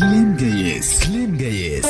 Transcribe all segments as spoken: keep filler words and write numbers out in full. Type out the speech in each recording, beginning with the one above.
كلام جايز كلام جايز.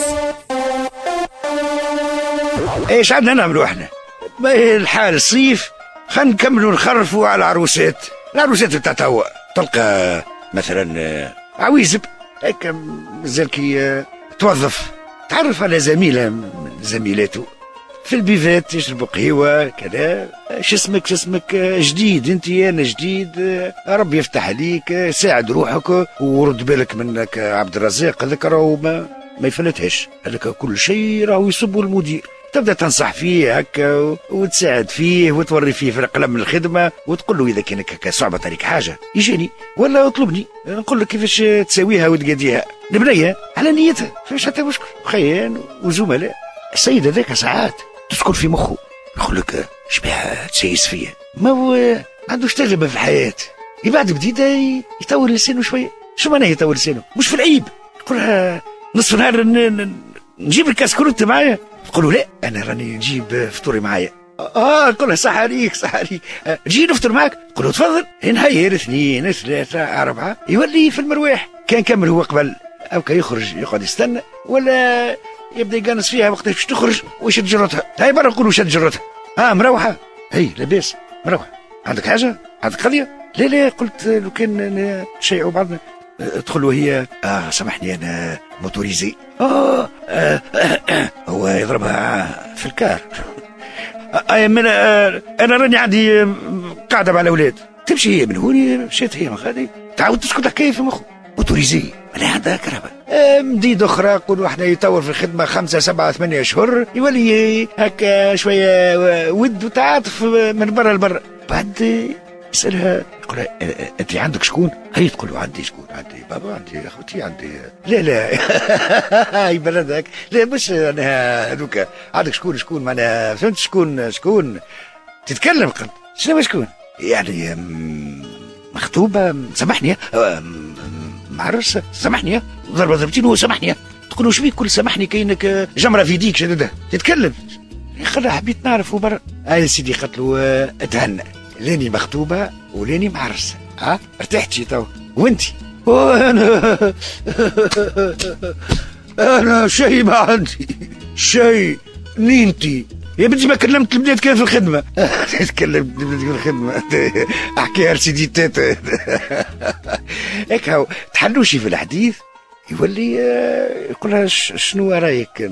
ايش عندنا نعملوا احنا؟ ما الحال صيف، خلينا نكملوا نخرفوا على العروسات. العروسات بتاع توا تلقى مثلا عويزب هيك مازال كي توظف، تعرف على زميلة من زميلاته في البيفات يشربوا قهوة كذا. شو اسمك شو اسمك جديد انت، انا جديد، ربي يفتح عليك، ساعد روحك ورد بالك منك عبد الرزاق. هذاك راهو ما, ما يفلتهاش، هذاك كل شيء راهو يصبوا المدير. تبدا تنصح فيه هكا وتساعد فيه وتوري فيه في القلم من الخدمه وتقول له اذا كانك هكا صعبه عليك حاجه يجيني ولا اطلبني نقول لك كيفاش تساويها وتقاديها. البنيه على نيتها فيش حتى مشكل، خيان وزملاء. السيد هذاك ساعات تسكن في مخه يقول لك شبيها تسيس فيا، ما هو ما عندوش تجربه في الحياه، يبعد بديده يطور لسانه شويه. شو معناه يطور لسانه؟ مش في العيب، يقولها نصف نهار نجيب الكاس كروت معايا، تقولوا لا انا راني نجيب فطوري معايا. اه تقول له صح عليك صح عليك، آه جي نفطر معاك، تقول له تفضل. نهير اثنين ثلاثه اربعه يولي في المرويح. كان كمل هو قبل او كان يخرج يقعد يستنى ولا يبدا يقنص فيها وقت باش تخرج ويشد جرتها. هاي برا نقولوا شد جرتها. اه مروحه، هي لاباس مروحه، عندك حاجه عندك قضيه؟ لا لا قلت لو كان نشيعوا بعضنا. تدخل وهي اه سامحني انا موتوريزي. آه, آه, آه, آه هو يضربها في الكار. آه من آه انا راني عندي قاعده مع الاولاد. تمشي هي من هوني مشيت هي من غادي تعاود تسكت حكايه في مخه. موتوريزي انا عندها كهرباء. آه مديد اخرى نقولوا احنا يطور في الخدمه خمسه سبعه ثمانيه اشهر يولي هكا شويه ود وتعاطف من برا لبرا. بعد يسألها يقول انت عندك شكون؟ هي تقول له عندي شكون؟ عندي بابا عندي اخوتي عندي. لا لا هاي بلدك لا مش انا هذوك. عندك شكون شكون معناها فهمت شكون شكون تتكلم قد شنو شكون يعني مخطوبه سامحني معرس سامحني ضربه ضربتين هو سامحني. تقول له شبيك كل سامحني كاينك جمره في يديك شددها تتكلم. خلها حبيت نعرف برا. هاي سيدي قالت له اتهنى لاني مخطوبه ولاني معرسه. ها ارتحتي تو وانتي؟ وانا انا شيء ما عندي شيء. نينتي يا بنتي ما كلمت البنات كان في الخدمه. تكلمت البنات في الخدمه احكيها لسيدي تاتا. هيك هو تحلوشي في الحديث يولي يقول لها شنو رايك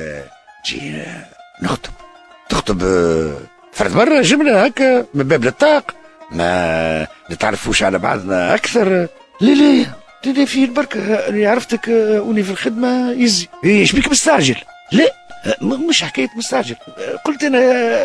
نجي نخطب؟ تخطب فرد مرة جملة هكا من باب الطاق ما نتعرفوش على بعضنا أكثر. لا لا لا في البركة اللي عرفتك وني في الخدمة يزي. ايش بيك مستعجل؟ لا مش حكاية مستعجل، قلت أنا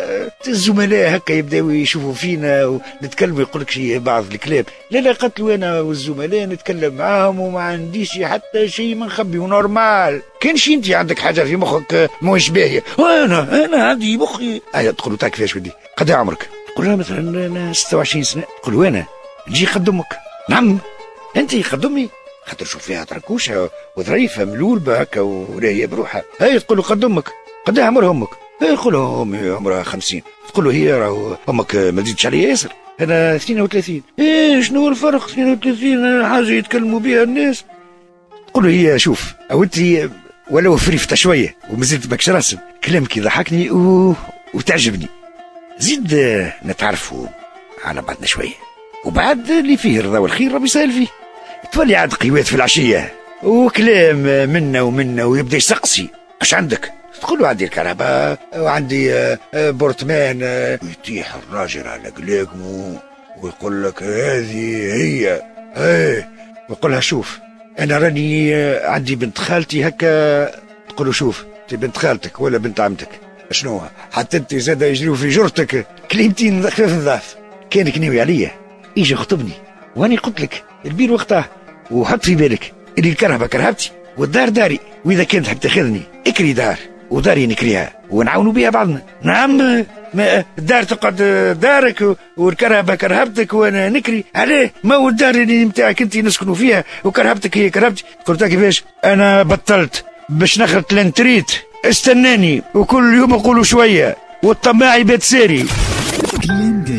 الزملاء هكا يبداو يشوفوا فينا ونتكلموا يقول لك شيء بعض الكلام. لا لا قلت له أنا والزملاء نتكلم معاهم وما عنديش حتى شيء ما نخبي ونورمال. كان شي أنت عندك حاجة في مخك مش باهية وأنا أنا عندي مخي. أيوة تقول له تاك كيفاش ودي قد عمرك؟ تقول له مثلا أنا ستة وعشرين سنة. تقول له أنا نجي قد أمك. نعم أنت قد أمي خاطر شوف فيها تركوشه وظريفه ملولبه هكا وراهيه بروحها. هي تقول له قد امك؟ قد عمرها امك؟ يقول له امي عمرها خمسين. تقول له هي راهو امك ما تزيدش عليا ياسر انا اثنين وثلاثين. ايه شنو الفرق اثنين وثلاثين حاجه يتكلموا بها الناس. تقول له هي شوف او انت ولو فريفته شويه ومازلت ماكش راسم كلامك يضحكني و... وتعجبني. زيد نتعرفوا على بعضنا شويه وبعد اللي فيه الرضا والخير ربي يسهل فيه. تولي عاد قيوات في العشية وكلام منا ومنا ويبدا يسقسي اش عندك؟ تقول له عندي الكهرباء وعندي بورتمان. يتيح الراجل على قلاقمه ويقول لك هذه هي ايه. ويقول لها شوف انا راني عندي بنت خالتي هكا. تقول له شوف انت بنت خالتك ولا بنت عمتك شنو حتى انت زاد يجريوا في جرتك كلمتين خفيف نظاف. كانك ناوي عليا يجي خطبني واني قلت لك البير وقتها وحط في بالك اللي الكرهبه كرهبتي والدار داري، واذا كانت حتى تاخذني اكري دار وداري نكريها ونعاونوا بها بعضنا. نعم ما الدار تقعد دارك والكرهبه كرهبتك وانا نكري عليه. ما هو الدار اللي نتاعك انت نسكنوا فيها وكرهبتك هي كرهبتي. قلت كيفاش انا بطلت باش نخرط لانتريت استناني وكل يوم اقولوا شويه والطماع يبات ساري.